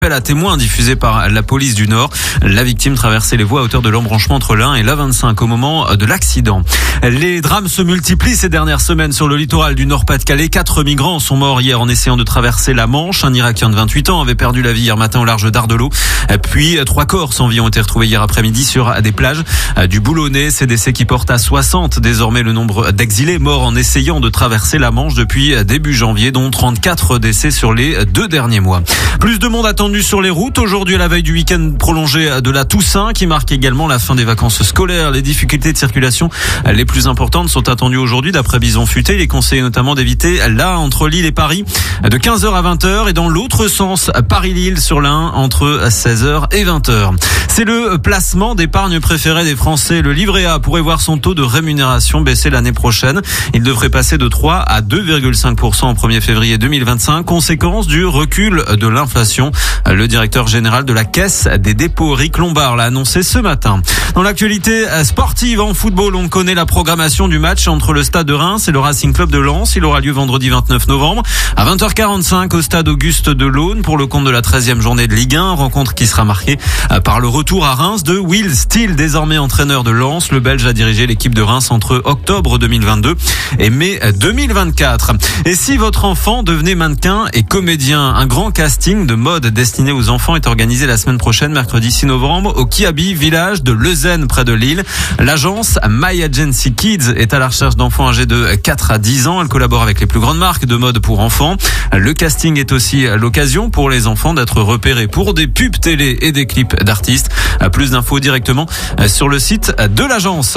Appel à témoins diffusé par la police du Nord. La victime traversait les voies à hauteur de l'embranchement entre l'Ain et l'A25 au moment de l'accident. Les drames se multiplient ces dernières semaines sur le littoral du Nord-Pas-de-Calais. 4 migrants sont morts hier en essayant de traverser la Manche. Un Irakien de 28 ans avait perdu la vie hier matin au large d'Ardelot. Puis 3 corps sans vie ont été retrouvés hier après-midi sur des plages du Boulonnais. Ces décès qui portent à 60 désormais le nombre d'exilés morts en essayant de traverser la Manche depuis début janvier, dont 34 décès sur les 2 derniers mois. Plus de monde attendu sur les routes aujourd'hui à la veille du week-end prolongé de la Toussaint qui marque également la fin des vacances scolaires. Les difficultés de circulation les plus importantes sont attendues aujourd'hui d'après Bison Futé. Il est conseillé notamment d'éviter là entre Lille et Paris de 15h à 20h et dans l'autre sens Paris-Lille sur l'Ain entre 16h et 20h. C'est le placement d'épargne préféré des Français. Le livret A pourrait voir son taux de rémunération baisser l'année prochaine. Il devrait passer de 3 à 2,5% au 1er février 2025, conséquence du recul de l'inflation. Le directeur général de la Caisse des dépôts, Rick Lombard, l'a annoncé ce matin. Dans l'actualité sportive en football, on connaît la programmation du match entre le Stade de Reims et le Racing Club de Lens. Il aura lieu vendredi 29 novembre à 20h45 au Stade Auguste de l'Aune pour le compte de la 13e journée de Ligue 1. Rencontre qui sera marquée par le retour à Reims de Will Steele, désormais entraîneur de Lens. Le Belge a dirigé l'équipe de Reims entre octobre 2022 et mai 2024. Et si votre enfant devenait mannequin et comédien, un grand casting de mode destiné aux enfants est organisé la semaine prochaine, mercredi 6 novembre, au Kiabi, village de Lezennes, près de Lille. L'agence My Agency Kids est à la recherche d'enfants âgés de 4 à 10 ans. Elle collabore avec les plus grandes marques de mode pour enfants. Le casting est aussi l'occasion pour les enfants d'être repérés pour des pubs télé et des clips d'artistes. Plus d'infos directement sur le site de l'agence.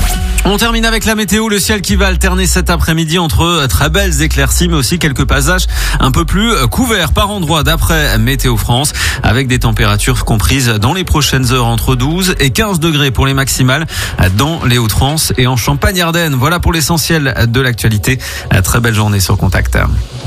On termine avec la météo, le ciel qui va alterner cet après-midi entre très belles éclaircies mais aussi quelques passages un peu plus couverts par endroits d'après Météo France, avec des températures comprises dans les prochaines heures entre 12 et 15 degrés pour les maximales dans les Hauts-de-France et en Champagne-Ardenne. Voilà pour l'essentiel de l'actualité. Très belle journée sur Contact.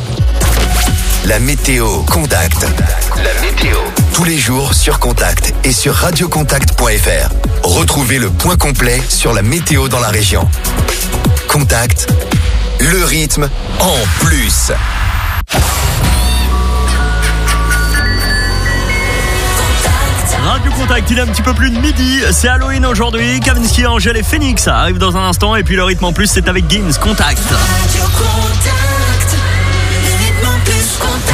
La météo Contact. La météo. Tous les jours sur Contact et sur radiocontact.fr. Retrouvez le point complet sur la météo dans la région. Contact, le rythme en plus. Radio Contact, il est un petit peu plus de midi, c'est Halloween aujourd'hui, Kavinsky, Angèle et Phoenix arrivent dans un instant et puis le rythme en plus c'est avec Gims, Contact. Radio Contact, le rythme en plus,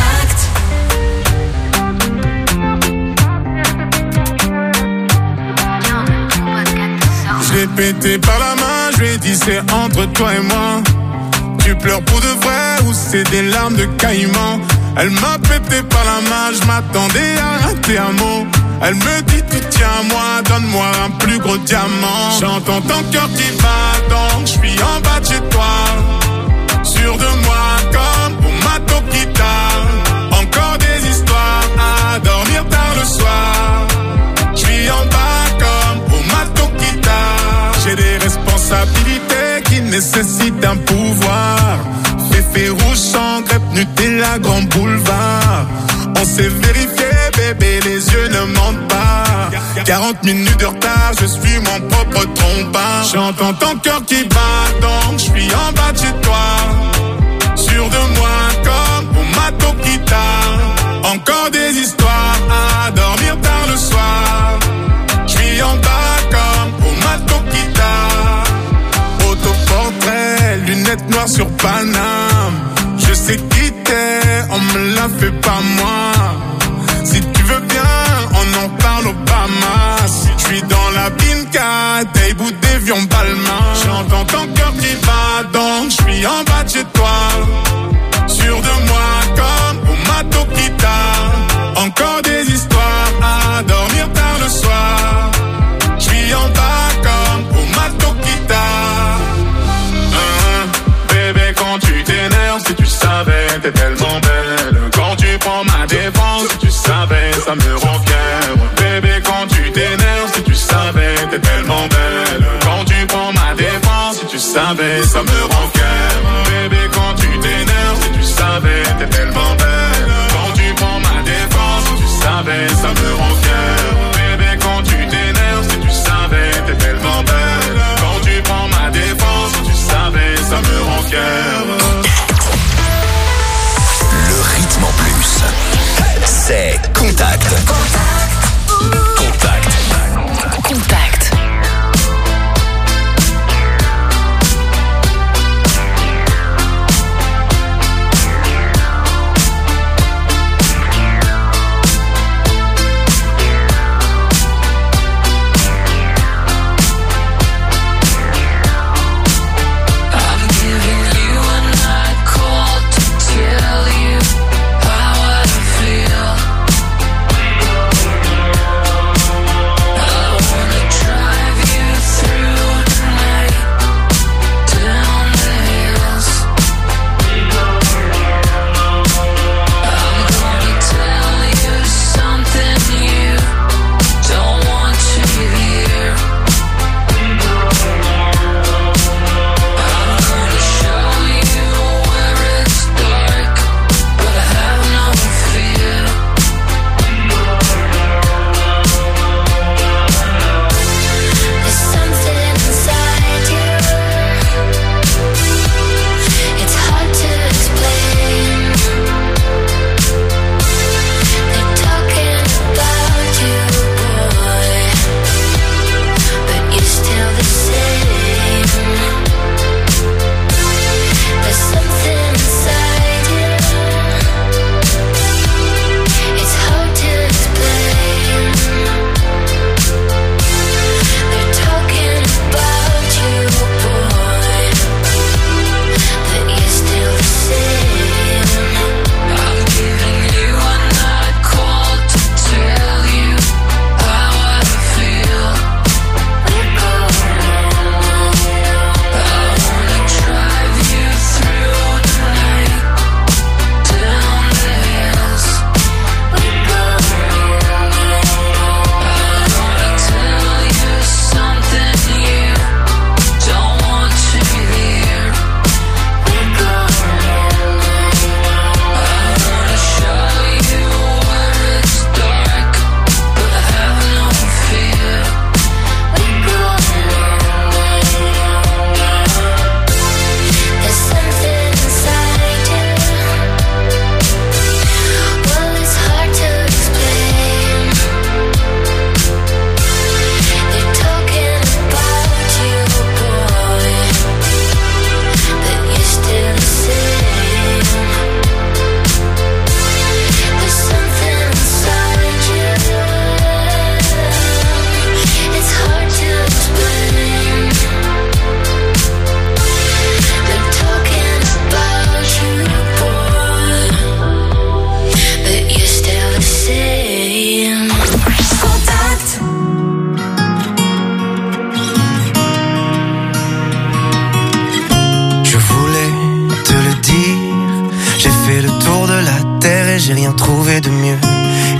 Contact. Je l'ai pété par la main, je lui ai dit c'est entre toi et moi. Tu pleures pour de vrai ou c'est des larmes de caïman? Elle m'a pété par la main, je m'attendais à rater un mot. Elle me dit tu tiens à moi, donne-moi un plus gros diamant. J'entends ton cœur qui bat, donc je suis en bas de chez toi. Sûr de moi comme pour ma Tokita. Encore des histoires à dormir tard le soir. Je suis en bas comme pour ma Tokita. J'ai des responsabilités qui nécessitent un pouvoir. Féfé rouge sans crêpe, Nutella, grand boulevard. On s'est vérifié, bébé, les yeux ne mentent pas. 40 minutes de retard, je suis mon propre trompin. J'entends ton cœur qui bat, donc je suis en bas de chez toi. Sûr de moi comme pour ma Tokita. Encore des histoires à dormir tard le soir. Je suis en bas comme pour ma Tokita. Autoportrait, lunettes noires sur Paname. Je sais qui t'es, on me la fait pas moi. Si tu veux bien, on en parle au Bahamas. Je suis dans la Binka, t'es bout d'avion Balmain. J'entends ton cœur qui bat, donc je suis en bas de chez toi. Sûr de moi comme pour ma Tokita. Encore des histoires à dormir tard le soir. Je suis en bas comme pour ma Tokita. Bébé, quand tu t'énerves, si tu savais, t'es tellement belle. Quand tu prends ma défense, si tu savais, ça me rend fier. Bébé, quand tu t'énerves, si tu savais, t'es tellement belle. Quand tu prends ma défense, si tu savais, ça me rend fier. Bébé, quand tu t'énerves, si tu savais, t'es tellement belle. Quand tu prends ma défense, si tu savais, ça me rend fier. Bébé, quand tu t'énerves, si tu savais, t'es tellement belle. Quand tu prends ma défense, si tu savais, ça me rend fier. Le rythme en plus, c'est Contact.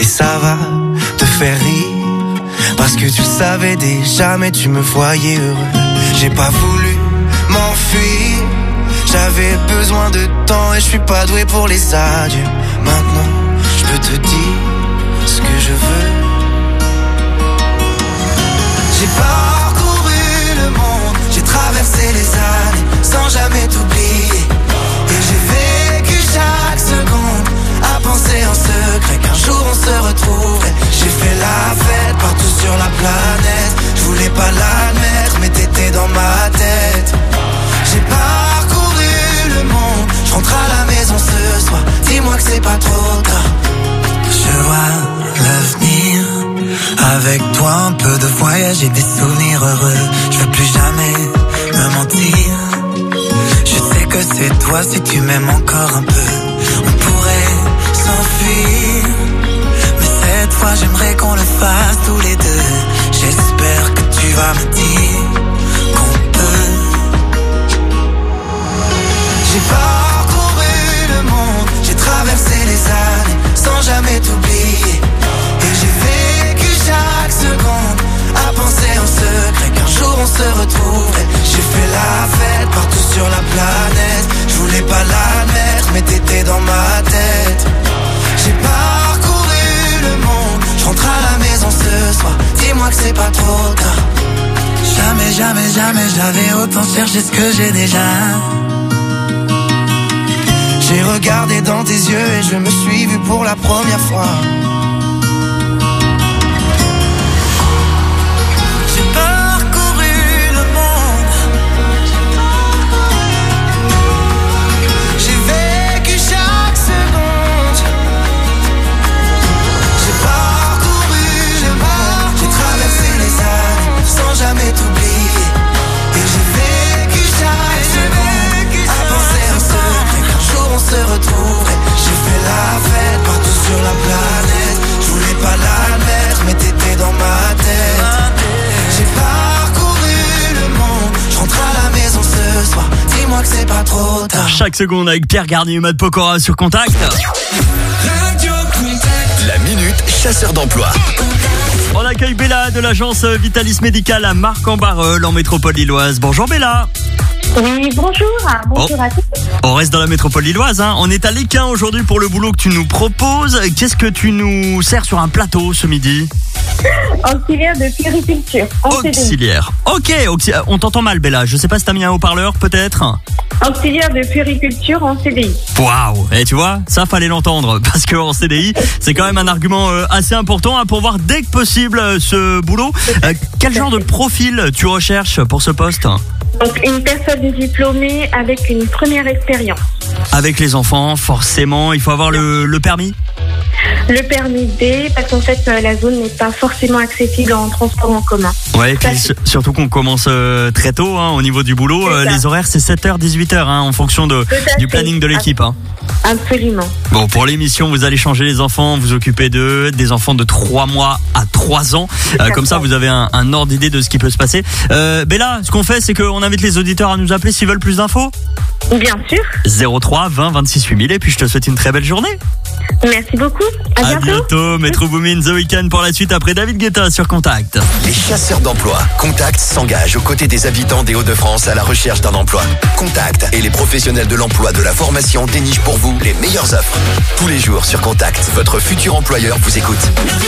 et ça va te faire rire. Parce que tu le savais déjà, mais tu me voyais heureux. J'ai pas voulu m'enfuir, j'avais besoin de temps et je suis pas doué pour les adieux. Maintenant, je peux te dire ce que je veux. J'ai parcouru le monde, j'ai traversé les années sans jamais t'oublier. Et j'ai vécu chaque seconde à penser en secret qu'un jour on se retrouverait. J'ai fait la fête partout sur la planète, je voulais pas l'admettre mais t'étais dans ma tête. J'ai parcouru le monde, je rentre à la maison ce soir, dis-moi que c'est pas trop tard. Je vois l'avenir, avec toi un peu de voyage et des souvenirs heureux. Je veux plus jamais me mentir, je sais que c'est toi si tu m'aimes encore un peu. On pourrait s'enfuir, mais cette fois j'aimerais qu'on le fasse tous les deux. J'espère que tu vas me dire qu'on peut. J'ai parcouru le monde, j'ai traversé les années sans jamais t'oublier. Et j'ai vécu chaque seconde à penser en secret qu'un jour on se retrouverait. J'ai fait la fête partout sur la planète, je voulais pas l'admettre mais t'étais dans ma tête. J'ai parcouru le monde, je rentre à la maison ce soir, dis-moi que c'est pas trop tard. Jamais, jamais, jamais j'avais autant cherché ce que j'ai déjà. J'ai regardé dans tes yeux et je me suis vu pour la première fois. J'ai parcouru le monde, j'ai vécu chaque seconde. J'ai parcouru le monde, j'ai traversé les années sans jamais t'oublier. Et j'ai vécu chaque seconde à penser en secret qu'un jour on se retrouverait. J'ai fait la fête partout sur la planète, je voulais pas l'admettre mais t'étais dans ma tête. J'ai parcouru le monde, je rentre à la maison ce soir, dis-moi que c'est pas trop tard. Chaque seconde avec Pierre Garnier et Matt Pokora sur Contact. La minute chasseur d'emploi. On accueille Bella de l'agence Vitalis Médical à Marc-en-Barœul en métropole lilloise. Bonjour Bella. Oui, bonjour. Bonjour à tous. On reste dans la métropole lilloise, hein. On est à l'Équin aujourd'hui pour le boulot que tu nous proposes. Qu'est-ce que tu nous sers sur un plateau ce midi? Auxiliaire de puériculture. Auxiliaire. Ok, on t'entend mal Bella. Je sais pas si t'as mis un haut-parleur peut-être. Auxiliaire de puériculture en CDI. Waouh. Et tu vois, ça fallait l'entendre parce que en CDI, c'est quand même un argument assez important pour voir dès que possible ce boulot. Quel genre de profil tu recherches pour ce poste? Donc une personne diplômée avec une première expérience. Avec les enfants, forcément, il faut avoir le permis. Le permis D, parce qu'en fait la zone n'est pas forcément accessible en transport en commun. Ouais, et puis surtout qu'on commence très tôt au niveau du boulot. Les horaires c'est 7h, 18h en fonction du planning de l'équipe. Absolument. Bon, pour l'émission, vous allez changer les enfants, vous occupez d'eux, des enfants de 3 mois à 3 ans. Comme ça, vous avez un ordre d'idée de ce qui peut se passer. Bella, ce qu'on fait, c'est qu'on invite les auditeurs à nous appeler s'ils veulent plus d'infos. Bien sûr. 03 20 26 8000 et puis je te souhaite une très belle journée. Merci beaucoup. À bientôt. Metro Boomin, The Weeknd pour la suite après David Guetta sur Contact. Les chasseurs d'emploi. Contact s'engage aux côtés des habitants des Hauts-de-France à la recherche d'un emploi. Contact et les professionnels de l'emploi de la formation dénichent pour vous les meilleures offres. Tous les jours sur Contact, votre futur employeur vous écoute.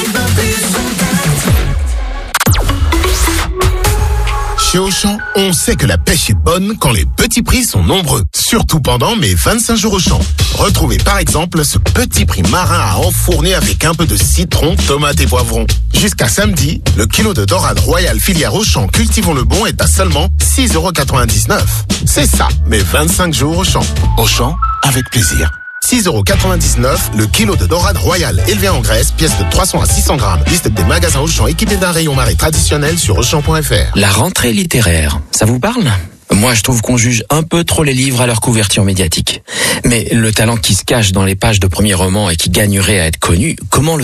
Chez Auchan, on sait que la pêche est bonne quand les petits prix sont nombreux. Surtout pendant mes 25 jours Auchan. Retrouvez par exemple ce petit prix marin à enfourner avec un peu de citron, tomate et poivron. Jusqu'à samedi, le kilo de dorade royale filière Auchan Cultivons le Bon est à seulement 6,99 €. C'est ça, mes 25 jours Auchan. Auchan, avec plaisir. 6,99 € le kilo de dorade royale élevé en Grèce, pièce de 300 à 600 grammes. Liste des magasins Auchan équipés d'un rayon marée traditionnel sur Auchan.fr. La rentrée littéraire, ça vous parle ? Moi, je trouve qu'on juge un peu trop les livres à leur couverture médiatique. Mais le talent qui se cache dans les pages de premiers romans et qui gagnerait à être connu, comment le trouver ?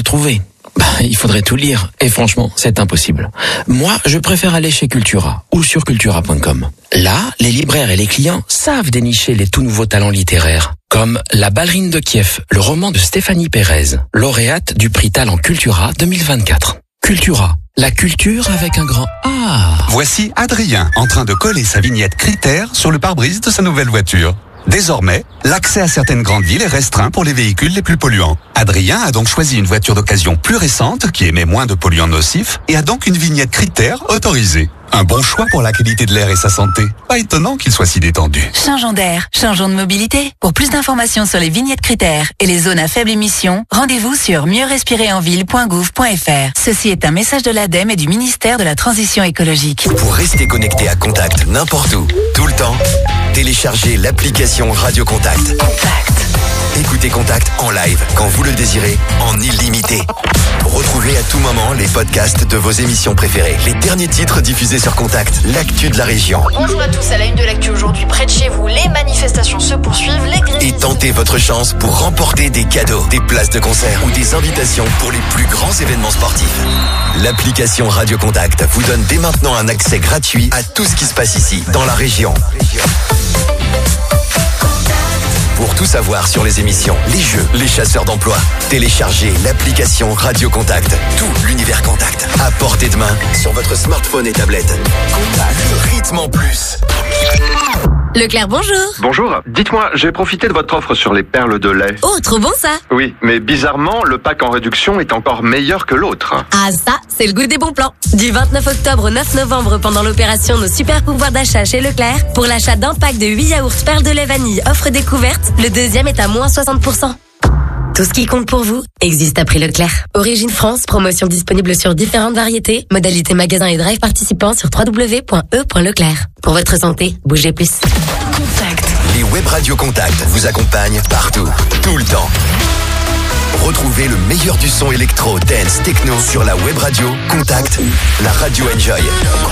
Il faudrait tout lire. Et franchement, c'est impossible. Moi, je préfère aller chez Cultura ou sur cultura.com. Là, les libraires et les clients savent dénicher les tout nouveaux talents littéraires. Comme La ballerine de Kiev, le roman de Stéphanie Pérez, lauréate du prix Talent Cultura 2024. Cultura, la culture avec un grand A. Voici Adrien en train de coller sa vignette Critères sur le pare-brise de sa nouvelle voiture. Désormais, l'accès à certaines grandes villes est restreint pour les véhicules les plus polluants. Adrien a donc choisi une voiture d'occasion plus récente qui émet moins de polluants nocifs et a donc une vignette Critères autorisée. Un bon choix pour la qualité de l'air et sa santé. Pas étonnant qu'il soit si détendu. Changeons d'air, changeons de mobilité. Pour plus d'informations sur les vignettes Critères et les zones à faible émission, rendez-vous sur mieuxrespirerenville.gouv.fr. Ceci est un message de l'ADEME et du ministère de la Transition écologique. Pour rester connecté à Contact n'importe où, tout le temps, téléchargez l'application Radio Contact. Écoutez Contact en live quand vous le désirez, en illimité. Retrouvez à tout moment les podcasts de vos émissions préférées, les derniers titres diffusés sur Contact, l'actu de la région. Bonjour à tous, à la une de l'actu aujourd'hui, près de chez vous, les manifestations se poursuivent, les grilles... Et tentez votre chance pour remporter des cadeaux, des places de concert ou des invitations pour les plus grands événements sportifs. L'application Radio Contact vous donne dès maintenant un accès gratuit à tout ce qui se passe ici, dans la région. Pour tout savoir sur les émissions, les jeux, les chasseurs d'emploi, téléchargez l'application Radio Contact. Tout l'univers Contact à portée de main sur votre smartphone et tablette. Contact, rythme en plus. Leclerc, bonjour. Bonjour. Dites-moi, j'ai profité de votre offre sur les perles de lait. Oh, trop bon ça. Oui, mais bizarrement, le pack en réduction est encore meilleur que l'autre. Ah ça, c'est le goût des bons plans. Du 29 octobre au 9 novembre, pendant l'opération Nos super pouvoirs d'achat chez Leclerc, pour l'achat d'un pack de 8 yaourts perles de lait vanille offre découverte, le deuxième est à moins 60%. Tout ce qui compte pour vous existe à prix Leclerc. Origine France, promotion disponible sur différentes variétés, modalités magasin et drive participants sur www.e.leclerc. Pour votre santé, bougez plus. Contact. Les web radios Contact vous accompagnent partout, tout le temps. Retrouvez le meilleur du son électro, dance, techno sur la web radio Contact, la radio Enjoy.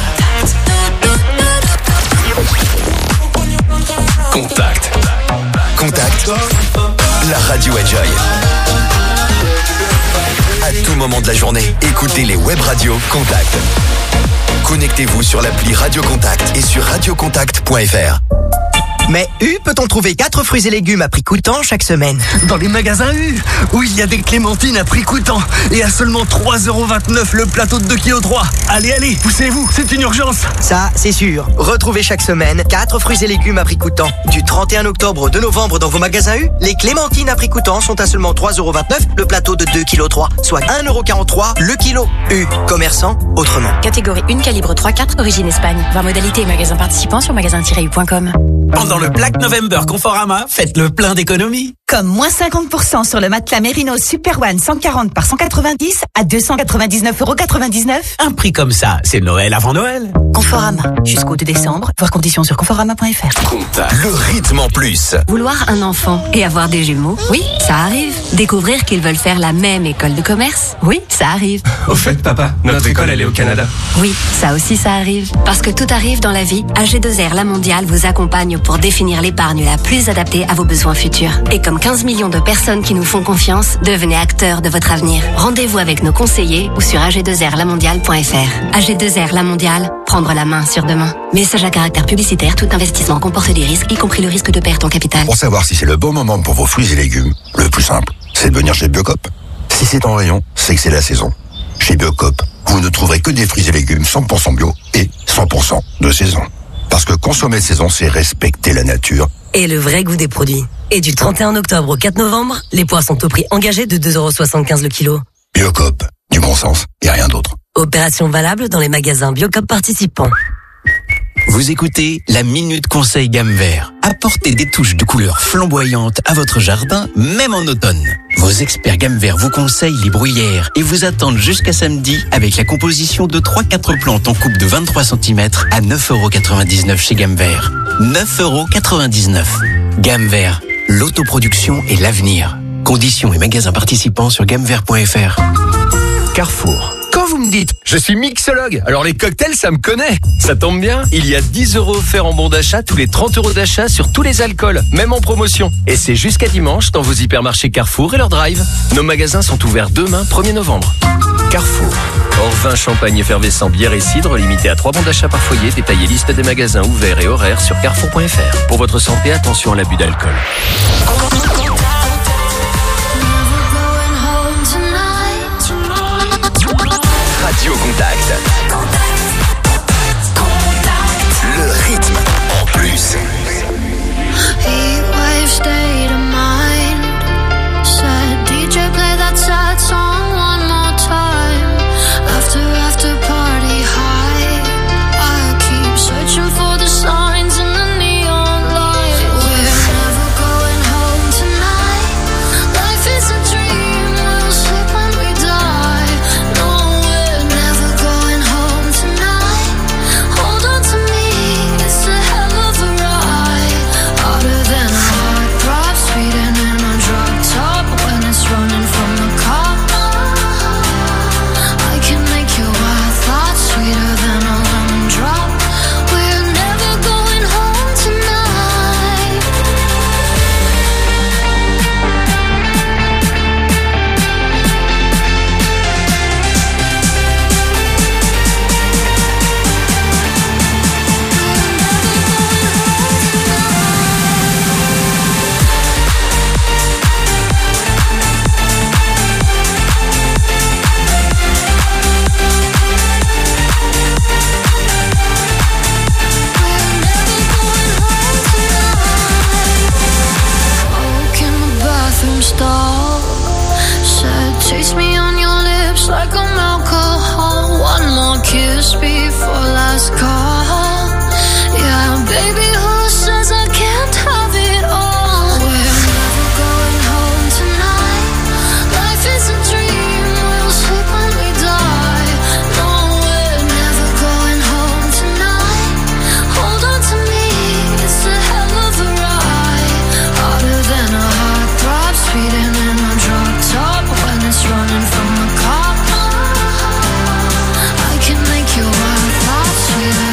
Contact. Contact. La radio Enjoy. À tout moment de la journée, écoutez les web radios Contact. Connectez-vous sur l'appli Radio Contact et sur radiocontact.fr. Mais U, peut-on trouver 4 fruits et légumes à prix coûtant chaque semaine? Dans les magasins U, où il y a des clémentines à prix coûtant et à seulement 3,29€ le plateau de 2,3 kg. Allez, poussez-vous, c'est une urgence. Ça, c'est sûr. Retrouvez chaque semaine 4 fruits et légumes à prix coûtant. Du 31 octobre au 2 novembre dans vos magasins U, les clémentines à prix coûtant sont à seulement 3,29€ le plateau de 2,3 kg, soit 1,43€ le kilo. U, commerçant autrement. Catégorie 1, calibre 3-4, origine Espagne. Voir modalité et magasins participants sur magasin-u.com. Pendant le Black November Conforama, faites le plein d'économies. Comme moins 50% sur le matelas Merino Super One 140 par 190 à 299,99€. Un prix comme ça, c'est Noël avant Noël. Conforama, jusqu'au 2 décembre. Voir conditions sur conforama.fr. Le rythme en plus. Vouloir un enfant et avoir des jumeaux, oui, ça arrive. Découvrir qu'ils veulent faire la même école de commerce, oui, ça arrive. Au fait, papa, notre école, elle est au Canada. Oui, ça aussi, ça arrive. Parce que tout arrive dans la vie, AG2R La Mondiale vous accompagne pour définir l'épargne la plus adaptée à vos besoins futurs. Et comme 15 millions de personnes qui nous font confiance, devenez acteurs de votre avenir. Rendez-vous avec nos conseillers ou sur ag2rlamondiale.fr. AG2R La Mondiale, prendre la main sur demain. Message à caractère publicitaire, tout investissement comporte des risques, y compris le risque de perte en capital. Pour savoir si c'est le bon moment pour vos fruits et légumes, le plus simple, c'est de venir chez Biocop. Si c'est en rayon, c'est que c'est la saison. Chez Biocop, vous ne trouverez que des fruits et légumes 100% bio et 100% de saison. Parce que consommer de saison, c'est respecter la nature. Et le vrai goût des produits. Et du 31 octobre au 4 novembre, les pois sont au prix engagé de 2,75€ le kilo. Biocop, du bon sens et rien d'autre. Opération valable dans les magasins Biocop participants. Vous écoutez la Minute Conseil Gamme Vert. Apportez des touches de couleurs flamboyantes à votre jardin, même en automne. Vos experts Gamme Vert vous conseillent les bruyères et vous attendent jusqu'à samedi avec la composition de 3-4 plantes en coupe de 23 cm à 9,99€ chez Gamme Vert. 9,99€. Gamme Vert, l'autoproduction et l'avenir. Conditions et magasins participants sur gammevert.fr. Carrefour. Quand vous me dites, je suis mixologue, alors les cocktails, ça me connaît. Ça tombe bien, il y a 10 € offerts en bon d'achat tous les 30 € d'achat sur tous les alcools, même en promotion. Et c'est jusqu'à dimanche dans vos hypermarchés Carrefour et leur drive. Nos magasins sont ouverts demain, 1er novembre. Carrefour. Hors vin, champagne effervescent, bière et cidre, limité à 3 bons d'achat par foyer. Détaillez liste des magasins ouverts et horaires sur carrefour.fr. Pour votre santé, attention à l'abus d'alcool. Radio Contact. Le rythme en plus. Heatwave state of mind. Said DJ play that sad song one more time. After party high. I keep searching for the signs in the neon light. We're never going home tonight. Life is a dream, we'll sleep when we die. No, we're never going home tonight. Hold on to me, it's a hell of a ride. Harder than a heart drop, speeding in a drop top when it's running from the cop. I can make your wild thoughts sweeter than a lemon drop. We're never going home tonight. Oak in the bathroom stall. Said taste me on your lips like I'm alcohol. One more kiss before last call. Yeah, baby, who says I can't have it all? We're never going home tonight. Life is a dream, we'll sleep when we die. No, we're never going home tonight. Hold on to me, it's a hell of a ride. Harder than a heart drop, speeding in a drop top when it's running from the cop. I can make your wild thoughts sweeter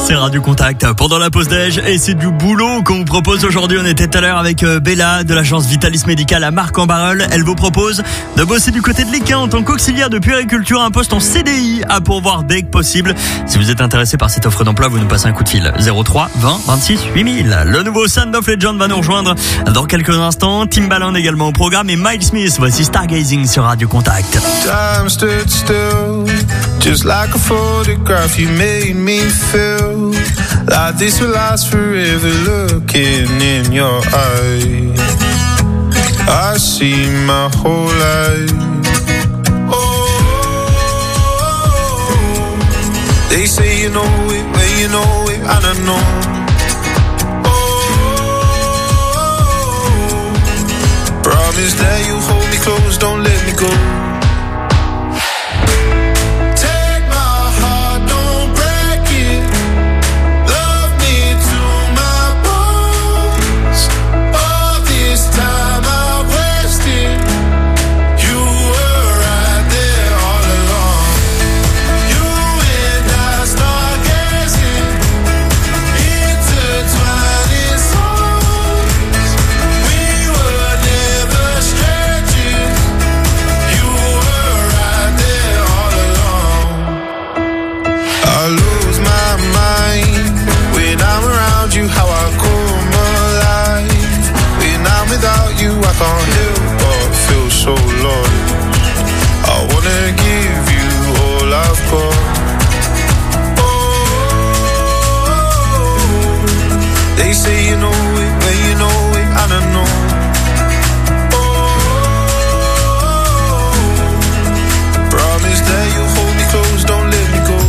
C'est Radio Contact pendant la pause déj et c'est du boulot qu'on vous propose aujourd'hui. On était tout à l'heure avec Bella de l'agence Vitalis Médical à Marc-en-Barœul. Elle vous propose de bosser du côté de l'Équin en tant qu'auxiliaire de puériculture, un poste en CDI à pourvoir dès que possible. Si vous êtes intéressé par cette offre d'emploi, vous nous passez un coup de fil 03 20 26 8000. Le nouveau Sound of Legend va nous rejoindre dans quelques instants. Timbaland également au programme et Miles Smith. Voici Stargazing sur Radio Contact. Time stood still, just like a photograph. You made me feel like this will last forever. Looking in your eyes, I see my whole life. Oh, they say you know it, when you know it, and I know. Oh, promise that you hold me close, don't let me go. I can't help but feel so lost. I wanna give you all I've got. Oh, they say you know it, when you know it, and I know. Oh, promise that you'll hold me close, don't let me go.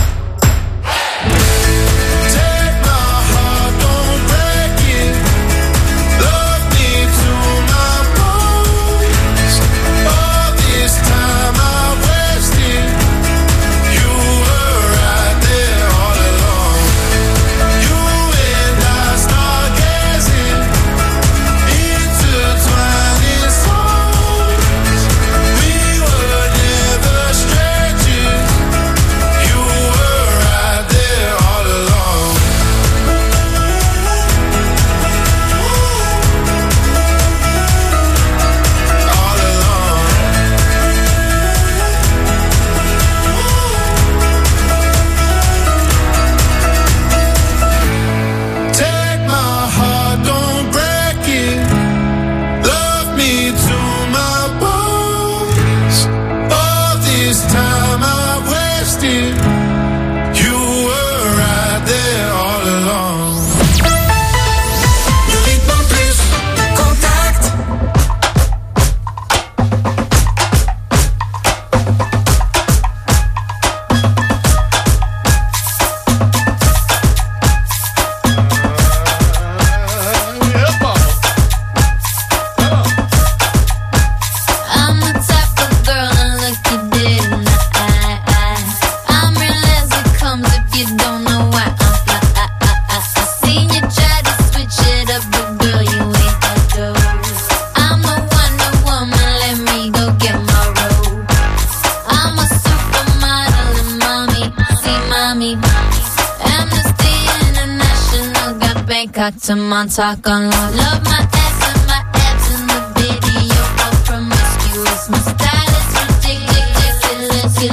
To Montauk on love my ass and my abs in the video. I'm promiscuous, my style is ridiculous. You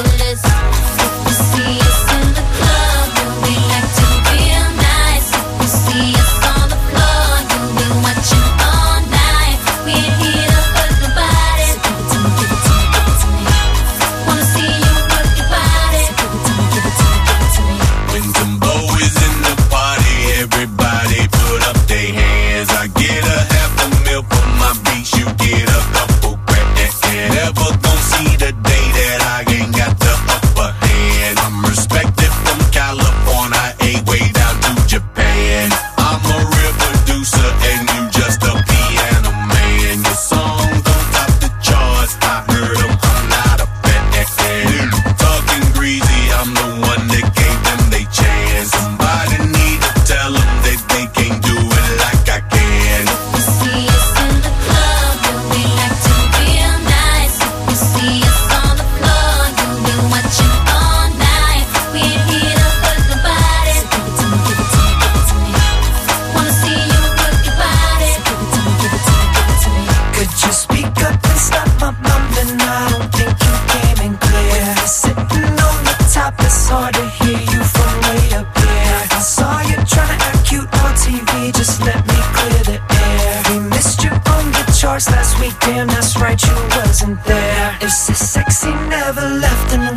see us in the club, we like to feel nice. You see us on the floor, you'll be watching all night. We ain't here to hurt nobody. So give it to me, give it to me, give it to me. Wanna see you work your body. So give it to me, give it to me, give it to me. When Timbo is in the party, everybody put up their hands. I get a half a mil for my beats, you get a couple grand. Never gon' see the day that I ain't got the upper hand. I'm respected from California, way down to Japan. I'm a real producer and you just a piano man. Your song don't top the charts, I heard them, I'm not a fan. Talking greasy, I'm the one that gave them they chance.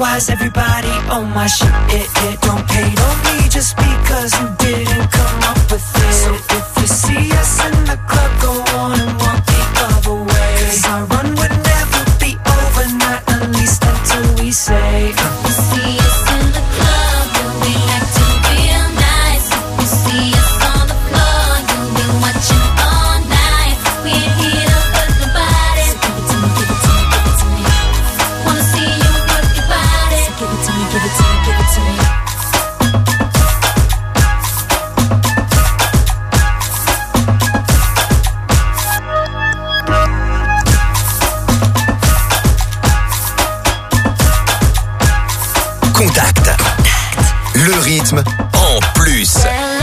why's everybody on my shit? Don't hate on me just because you didn't come up with it. So if you see us in the club, go on and walk the other way. 'Cause our run would never be over, not at least until we say. See us in the club, you'll be acting real nice. You see us on the floor, you'll be watching all night. We ain't here to hurt nobody. So give it to me, give it to me, give it to me. Wanna see you work your body. So give it to me, give it to me, give it to me. Contact. Le rythme en plus.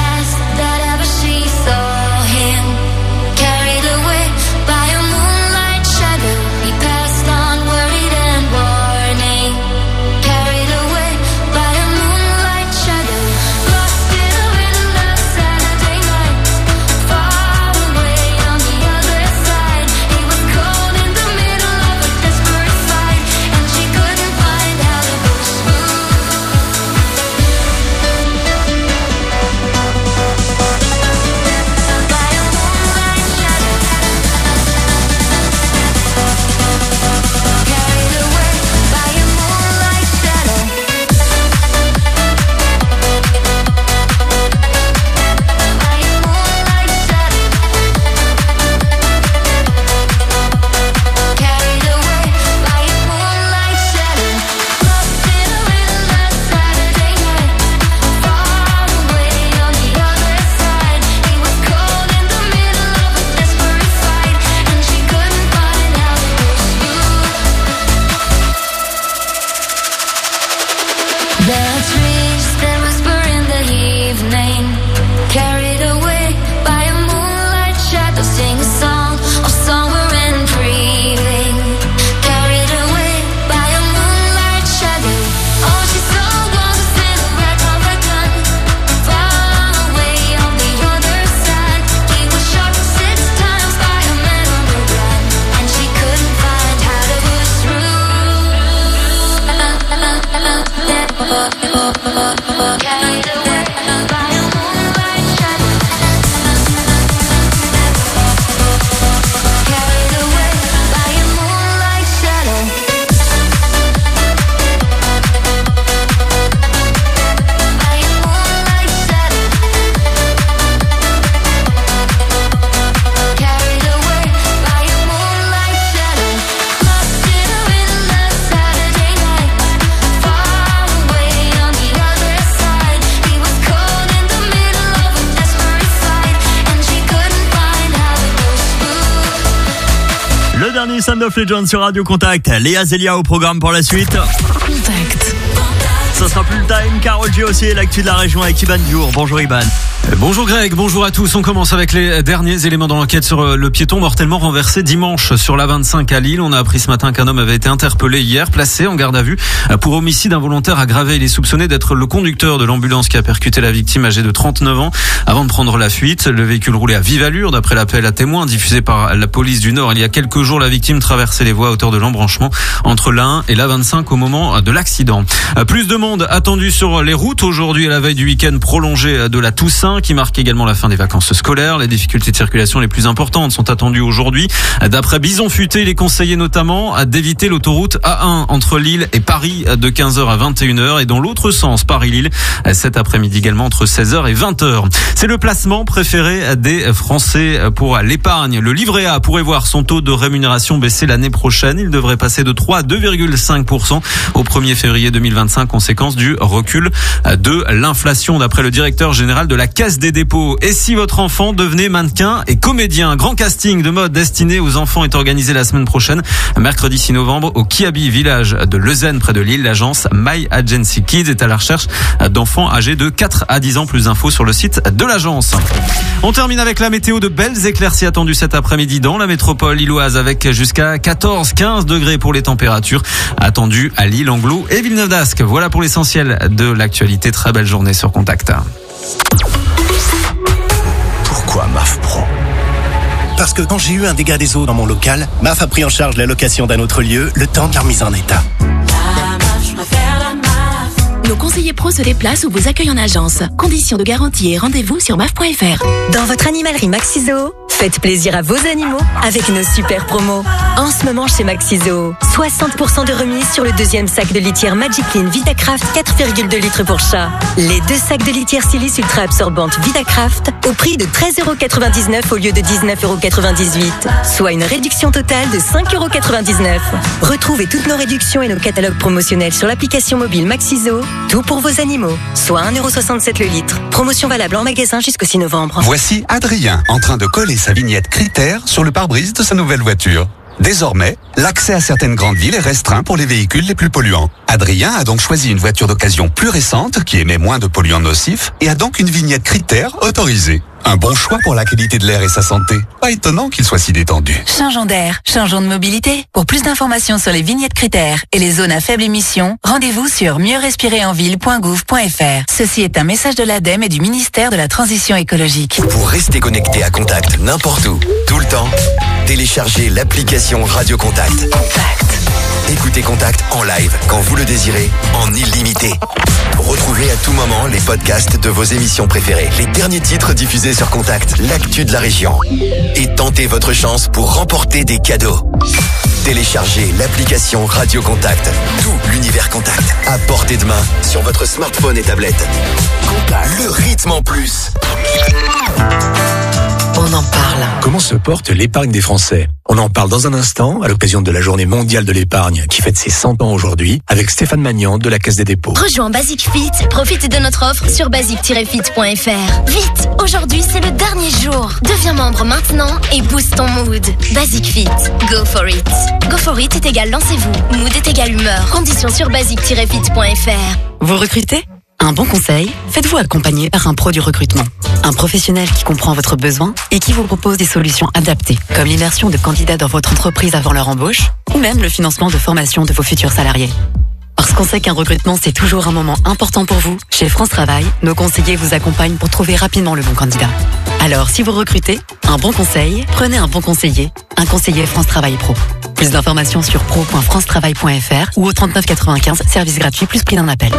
Sound of Legends sur Radio Contact. Léa Zelia au programme pour la suite. Contact. Ça sera plus le time. Karol G aussi, l'actu de la région avec Iban Diour. Bonjour Iban. Bonjour Greg, bonjour à tous. On commence avec les derniers éléments dans l'enquête sur le piéton mortellement renversé dimanche sur la 25 à Lille. On a appris ce matin qu'un homme avait été interpellé hier, placé en garde à vue pour homicide involontaire aggravé. Il est soupçonné d'être le conducteur de l'ambulance qui a percuté la victime âgée de 39 ans avant de prendre la fuite. Le véhicule roulait à vive allure d'après l'appel à témoins diffusé par la police du Nord. Il y a quelques jours, la victime traversait les voies à hauteur de l'embranchement entre la 1 et la 25 au moment de l'accident. Plus de monde attendu sur les routes aujourd'hui à la veille du week-end prolongé de la Toussaint qui marque également la fin des vacances scolaires. Les difficultés de circulation les plus importantes sont attendues aujourd'hui. D'après Bison Futé, il est conseillé notamment d'éviter l'autoroute A1 entre Lille et Paris de 15h à 21h et dans l'autre sens Paris-Lille cet après-midi également entre 16h et 20h. C'est le placement préféré des Français pour l'épargne. Le livret A pourrait voir son taux de rémunération baisser l'année prochaine. Il devrait passer de 3 à 2,5% au 1er février 2025, conséquence du recul de l'inflation d'après le directeur général de la Caisse des dépôts. Et si votre enfant devenait mannequin et comédien, grand casting de mode destiné aux enfants est organisé la semaine prochaine, mercredi 6 novembre, au Kiabi, village de Lezennes près de Lille. L'agence My Agency Kids est à la recherche d'enfants âgés de 4 à 10 ans. Plus d'infos sur le site de l'agence. On termine avec la météo. De belles éclaircies attendues cet après-midi dans la métropole lilloise avec jusqu'à 14-15 degrés pour les températures attendues à Lille, Anglo et Villeneuve d'Ascq. Voilà pour l'essentiel de l'actualité. Très belle journée sur Contact. Pourquoi MAF Pro ? Parce que quand j'ai eu un dégât des eaux dans mon local, MAF a pris en charge la location d'un autre lieu, le temps de la remise en état. La MAF, je préfère Nos conseillers pros se déplacent ou vous accueillent en agence. Conditions de garantie et rendez-vous sur maf.fr. Dans votre animalerie Maxi-Zoo, faites plaisir à vos animaux avec nos super promos. En ce moment chez Maxi-Zoo, 60% de remise sur le deuxième sac de litière Magic Clean Vitacraft 4,2 litres pour chat. Les 2 sacs de litière Silice Ultra Absorbante Vitacraft au prix de 13,99 € au lieu de 19,98 €, soit une réduction totale de 5,99 €. Retrouvez toutes nos réductions et nos catalogues promotionnels sur l'application mobile Maxi-Zoo, tout pour vos animaux, soit 1,67 € le litre. Promotion valable en magasin jusqu'au 6 novembre. Voici Adrien en train de coller sa vignette Critères sur le pare-brise de sa nouvelle voiture. Désormais, l'accès à certaines grandes villes est restreint pour les véhicules les plus polluants. Adrien a donc choisi une voiture d'occasion plus récente qui émet moins de polluants nocifs et a donc une vignette Critères autorisée. Un bon choix pour la qualité de l'air et sa santé. Pas étonnant qu'il soit si détendu. Changeons d'air, changeons de mobilité. Pour plus d'informations sur les vignettes Critères et les zones à faible émission, rendez-vous sur mieuxrespirerenville.gouv.fr. Ceci est un message de l'ADEME et du ministère de la Transition écologique. Pour rester connecté à Contact n'importe où, tout le temps, téléchargez l'application Radio Contact. Écoutez Contact en live quand vous le désirez, en illimité. Retrouvez à tout moment les podcasts de vos émissions préférées, les derniers titres diffusés sur Contact, l'actu de la région. Et tentez votre chance pour remporter des cadeaux. Téléchargez l'application Radio Contact. Tout l'univers Contact à portée de main sur votre smartphone et tablette. Contact, le rythme en plus. On en parle. Comment se porte l'épargne des Français? On en parle dans un instant à l'occasion de la journée mondiale de l'épargne qui fête ses 100 ans aujourd'hui avec Stéphane Magnan de la Caisse des dépôts. Rejoins Basic Fit, profite de notre offre sur basic-fit.fr. Vite, aujourd'hui c'est le dernier jour. Deviens membre maintenant et booste ton mood. Basic Fit, go for it. Go for it est égal lancez-vous, mood est égal humeur. Conditions sur basic-fit.fr. Vous recrutez ? Un bon conseil, faites-vous accompagner par un pro du recrutement. Un professionnel qui comprend votre besoin et qui vous propose des solutions adaptées, comme l'immersion de candidats dans votre entreprise avant leur embauche, ou même le financement de formation de vos futurs salariés. Parce qu'on sait qu'un recrutement, c'est toujours un moment important pour vous, chez France Travail, nos conseillers vous accompagnent pour trouver rapidement le bon candidat. Alors, si vous recrutez, un bon conseil, prenez un bon conseiller, un conseiller France Travail Pro. Plus d'informations sur pro.francetravail.fr ou au 39 95, service gratuit plus prix d'un appel.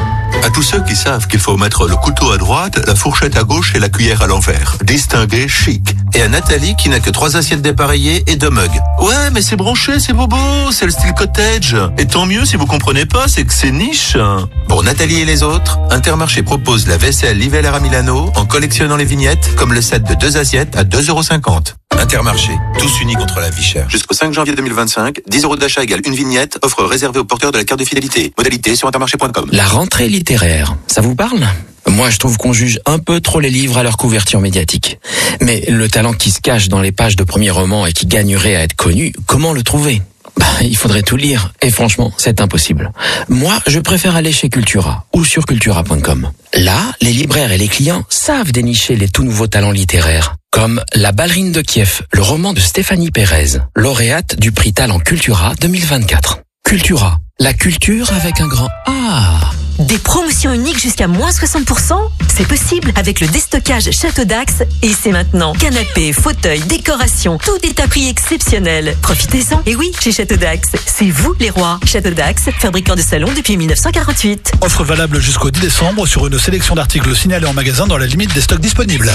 À tous ceux qui savent qu'il faut mettre le couteau à droite, la fourchette à gauche et la cuillère à l'envers. Distingué, chic. Et à Nathalie qui n'a que 3 assiettes dépareillées et 2 mugs. Ouais, mais c'est branché, c'est bobo, c'est le style cottage. Et tant mieux si vous comprenez pas, c'est que c'est niche. Pour Nathalie et les autres, Intermarché propose la vaisselle Livellera à Milano en collectionnant les vignettes, comme le set de 2 assiettes à 2,50 €. Intermarché, tous unis contre la vie chère. Jusqu'au 5 janvier 2025, 10 € d'achat égale une vignette, offre réservée aux porteurs de la carte de fidélité. Modalité sur intermarché.com. La rentrée littéraire, ça vous parle ? Moi, je trouve qu'on juge un peu trop les livres à leur couverture médiatique. Mais le talent qui se cache dans les pages de premiers romans et qui gagnerait à être connu, comment le trouver ? Il faudrait tout lire. Et franchement, c'est impossible. Moi, je préfère aller chez Cultura ou sur cultura.com. Là, les libraires et les clients savent dénicher les tout nouveaux talents littéraires. Comme La ballerine de Kiev, le roman de Stéphanie Pérez, lauréate du prix Talent Cultura 2024. Cultura, la culture avec un grand A. Des promotions uniques jusqu'à moins 60%? C'est possible avec le déstockage Château d'Axe et c'est maintenant. Canapé, fauteuil, décoration, tout est à prix exceptionnel. Profitez-en. Et oui, chez Château d'Axe, c'est vous les rois. Château d'Axe, fabricant de salons depuis 1948. Offre valable jusqu'au 10 décembre sur une sélection d'articles signalés en magasin dans la limite des stocks disponibles.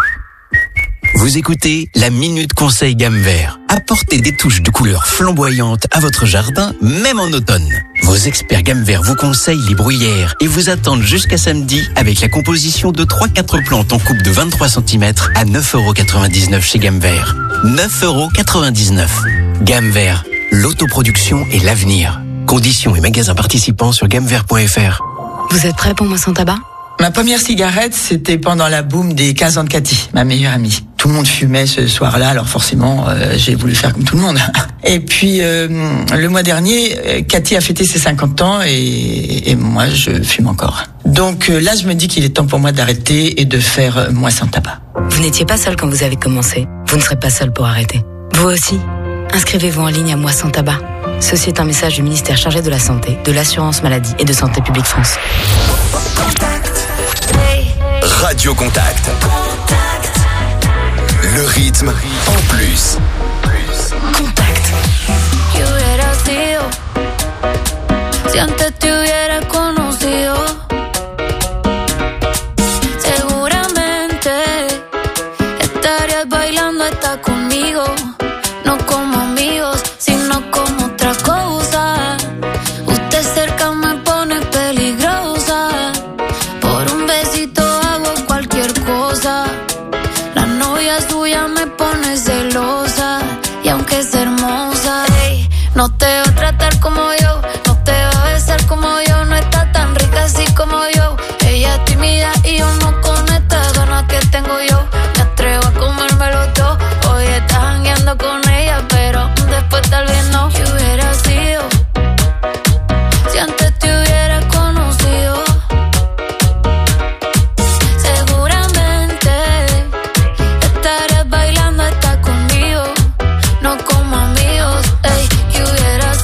Vous écoutez la Minute Conseil Gamme Vert. Apportez des touches de couleurs flamboyantes à votre jardin, même en automne. Vos experts Gamme Vert vous conseillent les bruyères et vous attendent jusqu'à samedi avec la composition de 3-4 plantes en coupe de 23 cm à 9,99 € chez Gamme Vert. 9,99 €. Gamme Vert, l'autoproduction et l'avenir. Conditions et magasins participants sur gammevert.fr. Vous êtes prêts pour moi sans tabac ? Ma première cigarette, c'était pendant la boom des 15 ans de Cathy, ma meilleure amie. Tout le monde fumait ce soir-là, alors forcément, j'ai voulu faire comme tout le monde. Et puis, le mois dernier, Cathy a fêté ses 50 ans et moi, je fume encore. Donc là, je me dis qu'il est temps pour moi d'arrêter et de faire moi sans tabac. Vous n'étiez pas seul quand vous avez commencé. Vous ne serez pas seul pour arrêter. Vous aussi, inscrivez-vous en ligne à Moi sans tabac. Ceci est un message du ministère chargé de la Santé, de l'Assurance Maladie et de Santé Publique France. Radio Contact. Le rythme en plus. Contact. Si hubieras sido, si antes te hubiera conocido, me pones celosa. Y aunque es hermosa, ey, no te va a tratar como yo, no te va a besar como yo, no está tan rica así como yo. Ella es tímida y yo no con estas ganas que tengo yo. Me atrevo a comérmelo todo. Hoy estás jangueando con ella, pero después tal vez no. ¿Qué hubiera sido si antes te hubiera conocido? Seguramente estarías bailando hasta conmigo, no como amigos. Ey, ¿qué hubiera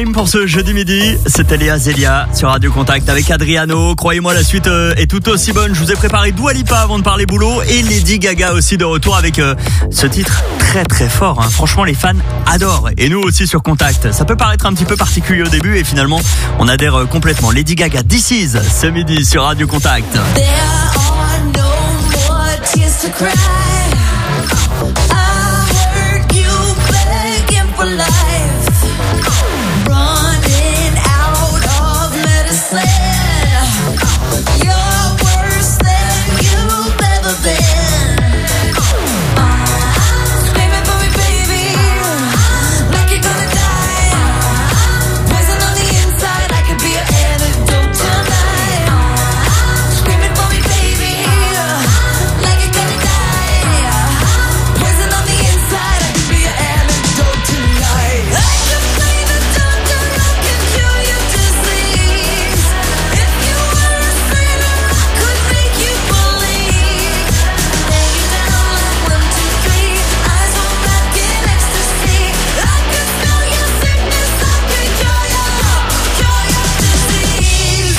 Dream pour ce jeudi midi. C'était Léa Zélia sur Radio Contact avec Adriano. Croyez-moi, la suite est tout aussi bonne. Je vous ai préparé Dua Lipa avant de parler boulot et Lady Gaga aussi de retour avec ce titre très très fort. Franchement, les fans adorent et nous aussi sur Contact. Ça peut paraître un petit peu particulier au début et finalement, on adhère complètement. Lady Gaga, This Is, ce midi sur Radio Contact. There are no more tears to cry. I heard you begging for life, running out of medicine. You're worse than you've ever been. Screaming for me, baby, like you're gonna die. Poison on the inside, I could be your antidote tonight. Screaming for me, baby, like you're gonna die. Poison on the inside, I could be your antidote tonight. I could play the doctor, I can cure your disease. If you were a sinner, I could make you believe. Lay you down like 1, 2, 3, eyes roll back in ecstasy. I could smell your sickness, I could cure your disease.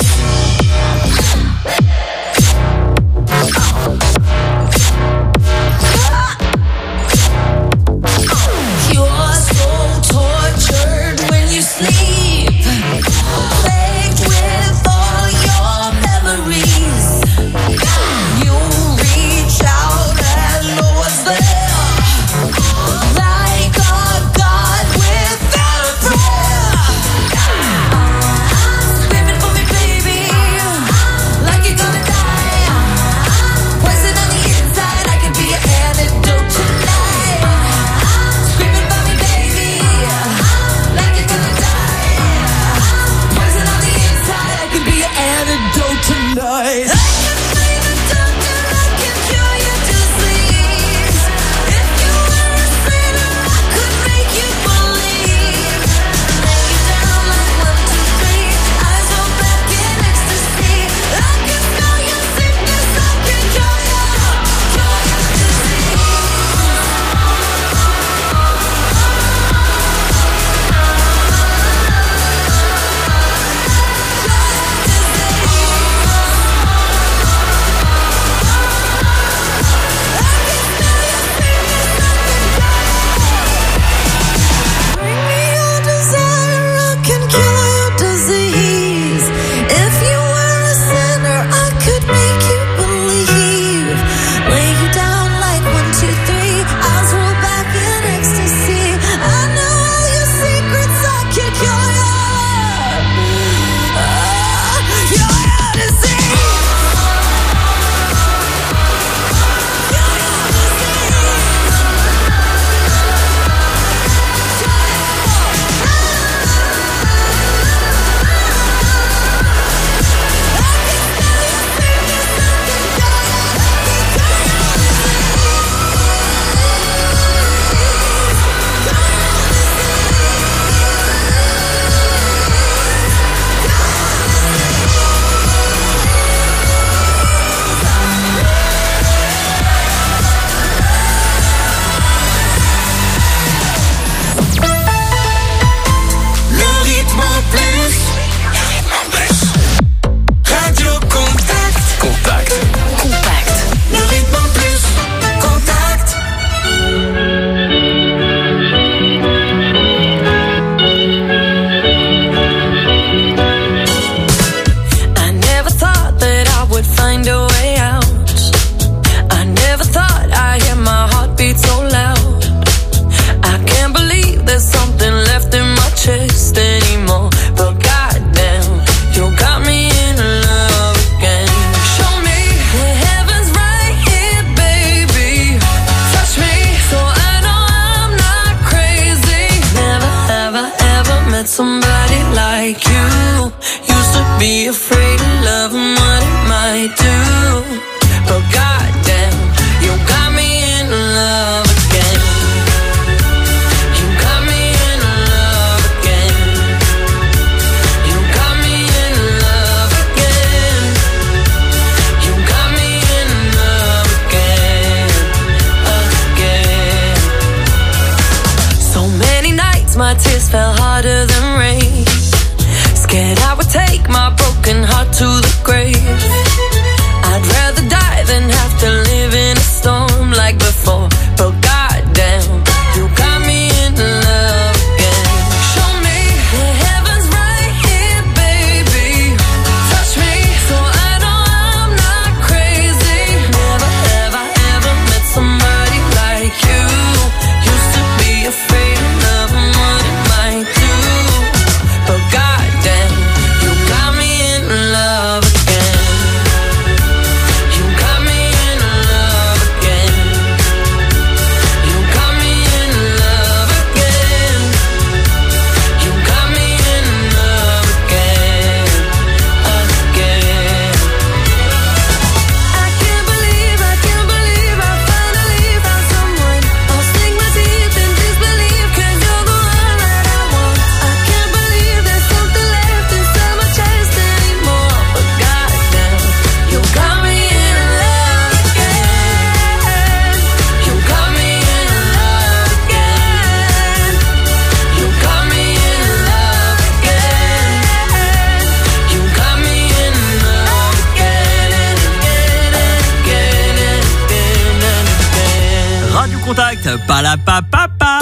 You're so tortured when you sleep, plagued with all your memories. You reach out and no one's there, like a god without a prayer. Screaming for me, baby, like you're gonna die. Poison on the inside, I could be your antidote tonight. Screaming for me, baby, like you're gonna die. Poison on the inside, I could be your antidote tonight. I could play the doctor, I can cure your disease. If you were a sinner, I could make you believe. Lay you down like 1, 2, 3, eyes roll back in ecstasy. I can smell your sickness, I can cure your disease. Bring me your desire, I can cure your disease. If you were a sinner, I could make you believe. Lay you down like 1, 2, 3, eyes roll back in ecstasy. I know all your secrets, I can cure your disease. Le rythme en plus. Radio Contact. Contact. Le rythme en plus. Contact. I never thought that I would find a way out. I never thought I'd hear my heartbeat so loud. I can't believe there's something left in my chest anymore. But goddamn, you got me in love again. Show me the heavens right here, baby. Touch me so I know I'm not crazy. Never have I ever met somebody like you. Used to be afraid of love and what it might do. But goddamn, you got me in love again. You got me in love again. You got me in love again. You got me in love again. So many nights my tears fell harder than rain. Contact. Palapapapa.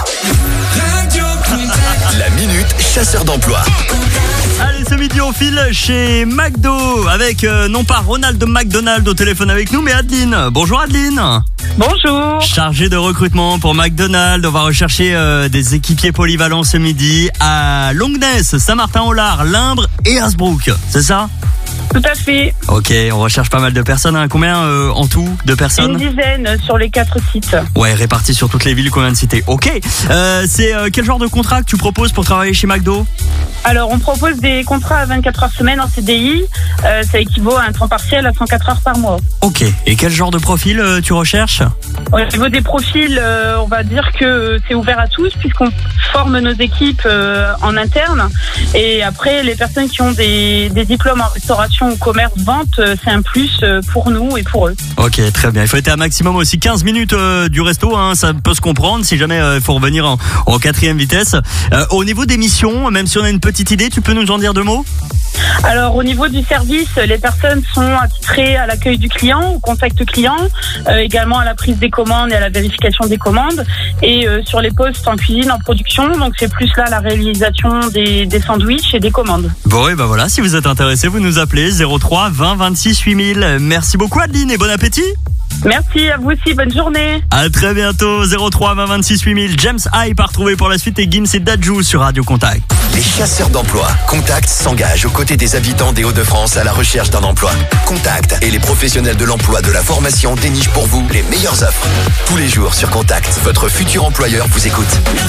La minute chasseur d'emploi. Allez, ce midi on file chez McDo avec non pas Ronald McDonald au téléphone avec nous, mais Adeline. Bonjour Adeline. Bonjour. Chargée de recrutement pour McDonald's, on va rechercher des équipiers polyvalents ce midi à Longnes, Saint-Martin-au-Lard, Limbre et Hasbrook. C'est ça ? Tout à fait. Ok, on recherche pas mal de personnes. Hein. Combien en tout de personnes ? Une dizaine sur les 4 sites. Ouais, répartis sur toutes les villes qu'on vient de citer. Ok. C'est quel genre de contrat que tu proposes pour travailler chez McDo ? Alors, on propose des contrats à 24 heures semaine en CDI. Ça équivaut à un temps partiel à 104 heures par mois. Ok. Et quel genre de profil tu recherches ? Au niveau des profils, on va dire que c'est ouvert à tous puisqu'on forme nos équipes en interne. Et après, les personnes qui ont des diplômes en restauration ou commerce, vente, c'est un plus pour nous et pour eux. Ok, très bien. Il faut être à maximum aussi 15 minutes du resto, hein, ça peut se comprendre si jamais il faut revenir en 4e vitesse. Au niveau des missions, même si on a une petite idée, tu peux nous en dire 2 mots ? Alors au niveau du service, les personnes sont attitrées à l'accueil du client, au contact client, également à la prise des commandes et à la vérification des commandes, et sur les postes en cuisine, en production, donc c'est plus là la réalisation des sandwichs et des commandes. Bon et ben voilà, si vous êtes intéressé, vous nous appelez 03 20 26 8000. Merci beaucoup Adeline et bon appétit. Merci, à vous aussi, bonne journée. À très bientôt, 03 20 26 8000. James Hype à retrouver pour la suite et Gims et Dadju sur Radio Contact. Les chasseurs d'emploi. Contact s'engage aux côtés des habitants des Hauts-de-France à la recherche d'un emploi. Contact et les professionnels de l'emploi de la formation dénichent pour vous les meilleures offres. Tous les jours sur Contact, votre futur employeur vous écoute.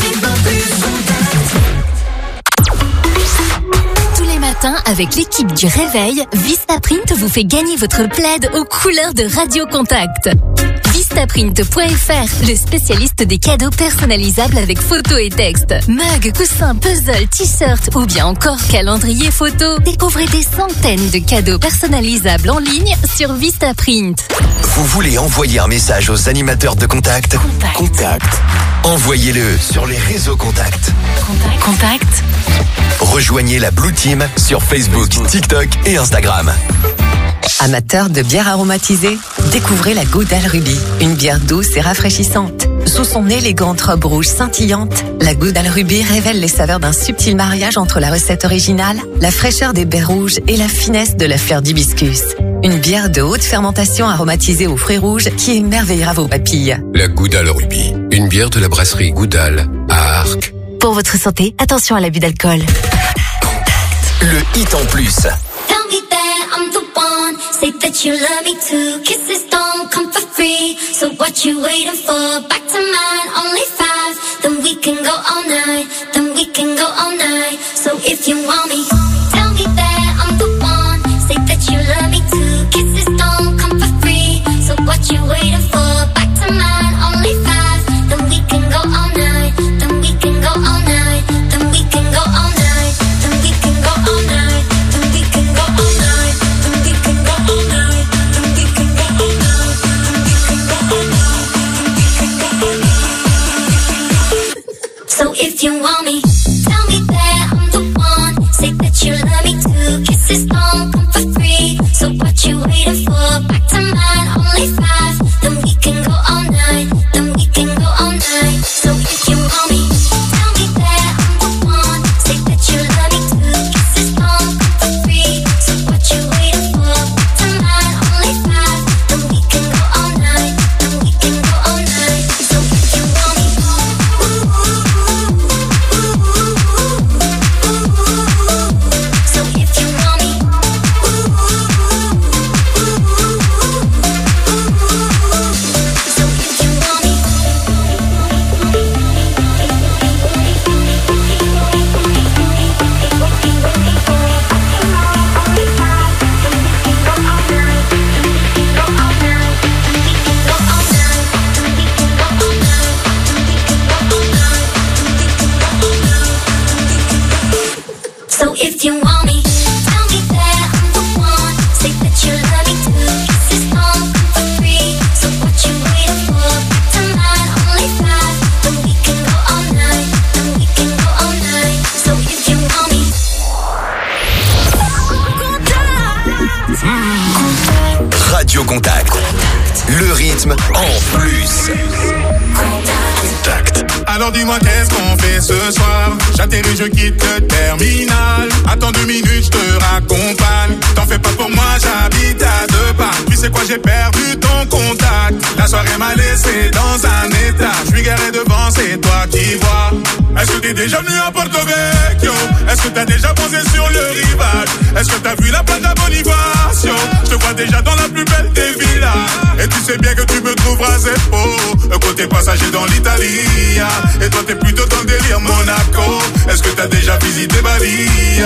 Avec l'équipe du Réveil, Vistaprint vous fait gagner votre plaid aux couleurs de Radio Contact. Vistaprint.fr, le spécialiste des cadeaux personnalisables avec photos et texte. Mug, coussins, puzzle, t-shirt ou bien encore calendrier photo. Découvrez des centaines de cadeaux personnalisables en ligne sur Vistaprint. Vous voulez envoyer un message aux animateurs de Contact ? Contact. Envoyez-le sur les réseaux Contact. Contact. Rejoignez la Blue Team sur Facebook, TikTok et Instagram. Amateurs de bière aromatisée, découvrez la Goodale Ruby, une bière douce et rafraîchissante. Sous son élégante robe rouge scintillante, la Goodale Ruby révèle les saveurs d'un subtil mariage entre la recette originale, la fraîcheur des baies rouges et la finesse de la fleur d'hibiscus. Une bière de haute fermentation aromatisée aux fruits rouges qui émerveillera vos papilles. La Goodale Ruby, une bière de la brasserie Goodale à Arques. Pour votre santé, attention à l'abus d'alcool. Le hit en plus. Tell me that I'm the one. Say that you love me too. Kisses don't come for free. So what you waiting for? Back to mine, only 5. Then we can go all night. Then we can go all night. So if you want me, tell me that I'm the one. Say that you love me too. Kisses don't come for free. So what you waiting for? Back to mine, only 5. Then we can go all night. Then we can go all night. Then we can go all night. Then we can go all night. Then we can go all night. Then we can go all night. Then we can go all night. Then we can go all night. Then we can go all night. So if you want me, tell me that I'm the one. Say that you love me too. Kisses don't come for free. So what you waiting for? Back to mine, only 5. Then we can go all night. Then we can go all night. So if you want me, tell me that I'm the one. Say that you love me too. Kisses don't come for free. So what you waiting for? Back to mine, only 5. Then we can go all night. Then we can go all night. So if you want me, so if you want me, so if you want me. So if you want me, tell me that I'm the one. Say that you love me too. Kisses don't come for free. So what you waiting for? Back to mine, only 5. Then we can go all night. Then we can go all night. So if you want me. Radio Contact. Le rythme en plus. Contact. Alors dis-moi qu'est-ce qu'on fait ce soir? J'atterris, je quitte le terminal. Attends 2 minutes, je te raccompagne. T'en fais pas pour moi, j'habite à 2 pas. Tu sais quoi, j'ai perdu ton contact. La soirée m'a laissé dans un état. Je suis garé devant, c'est toi qui vois. Est-ce que t'es déjà venu à Porto Vecchio? Est-ce que t'as déjà posé sur le rivage? Est-ce que t'as vu la plage à Bonifacio? Je te vois déjà dans la plus belle des villas. Et tu sais bien que tu me trouveras zéro. Côté passager dans l'Italie. Et toi t'es plutôt dans le délire Monaco. Est-ce que t'as déjà visité Bali?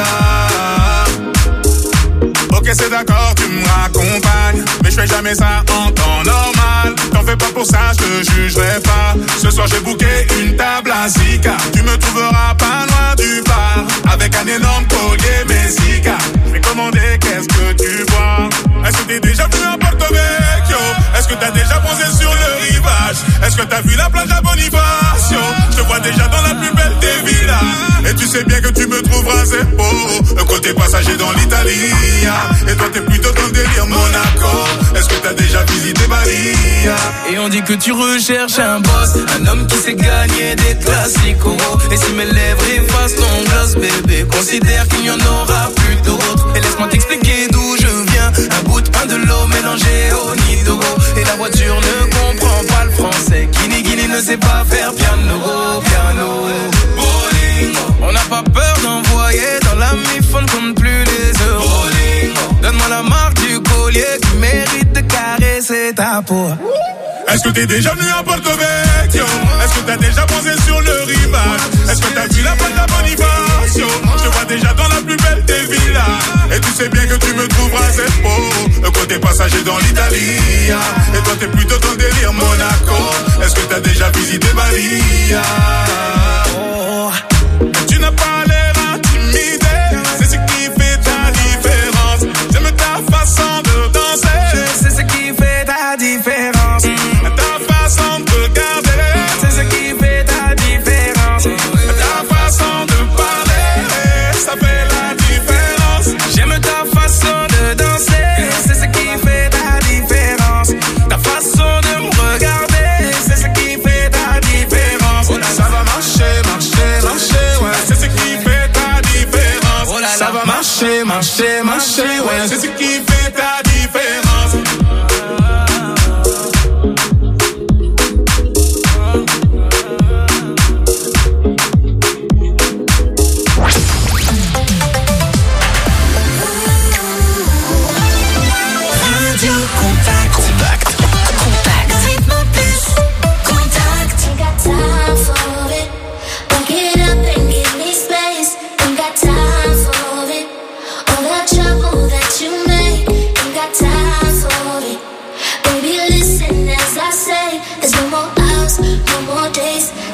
Ok c'est d'accord, tu me raccompagnes. Mais je fais jamais ça en temps normal. T'en fais pas pour ça, je te jugerai pas. Ce soir j'ai booké une table à Zika. Tu me trouveras pas loin du bar. Avec un énorme collier Messica. Je vais commander, qu'est-ce que tu vois? Est-ce que t'es déjà venu à Porto Vecchio? Est-ce que t'as déjà posé sur le rivage? Est-ce que t'as vu la plage à Bonifacio? Je te vois déjà dans la plus belle des villas. Et tu sais bien que tu me trouveras zéro. Côté passager dans l'Italie. Et toi t'es plutôt dans le délire Monaco. Est-ce que t'as déjà visité Bali? Et on dit que tu recherches un boss, un homme qui sait gagner des classicos. Et si mes lèvres effacent ton gloss, bébé, considère qu'il n'y en aura plus d'autres. Et laisse-moi t'expliquer d'où je viens. Un bout de pain, de l'eau mélangé au nido. Et la voiture ne comprend pas le français. Guinée ne sait pas faire piano, piano. Bowling, on n'a pas peur d'envoyer dans la mi-phone, compte plus les euros. Donne-moi la marque du collier qui mérite de caresser ta peau. Est-ce que t'es déjà venu à Porto Vecchio? Est-ce que t'as déjà posé sur le rivage? Est-ce que t'as vu la plage à Bonifacio? Je te vois déjà dans la plus belle des villas. Et tu sais bien que tu me trouveras zéro. Côté passager dans l'Italie. Et toi t'es plutôt dans le délire Monaco. Est-ce que t'as déjà visité Bali? Oh. Tu n'as pas l'air intimidé. C'est ce qui fait ta différence. J'aime ta façon de danser. C'est ce qui fait ta différence. Ta façon de regarder. C'est ce qui fait ta différence. Ta façon de parler. Ça fait la différence. J'aime ta façon de danser. C'est ce qui fait ta différence. Ta façon de me regarder. C'est ce qui fait ta différence. Oh là, ça va marcher, marcher, marcher, ouais. C'est ce qui fait ta différence. Oh là là. Ça va marcher, marcher, marcher, ouais. C'est ce qui fait ta différence. There's no more hours, no more days.